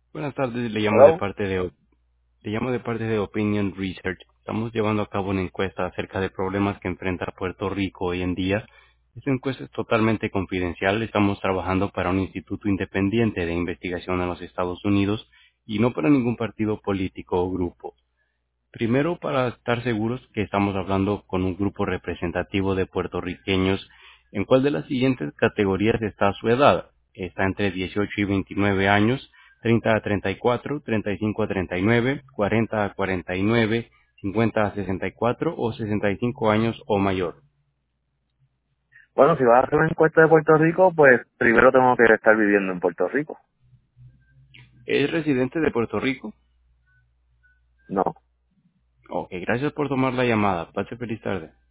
Buenas tardes, Hello. le llamo de parte de Opinion Research. Estamos llevando a cabo una encuesta acerca de problemas que enfrenta Puerto Rico hoy en día. Esta encuesta es totalmente confidencial. Estamos trabajando para un instituto independiente de investigación en los Estados Unidos y no para ningún partido político o grupo. Primero, para estar seguros que estamos hablando con un grupo representativo de puertorriqueños, ¿en cuál de las siguientes categorías está su edad? Está entre 18 y 29 años, 30 a 34, 35 a 39, 40 a 49, 50 a 64 o 65 años o mayor. Bueno, si vas a hacer una encuesta de Puerto Rico, pues primero tengo que estar viviendo en Puerto Rico. ¿Es residente de Puerto Rico? No. Ok, gracias por tomar la llamada. Pase feliz tarde.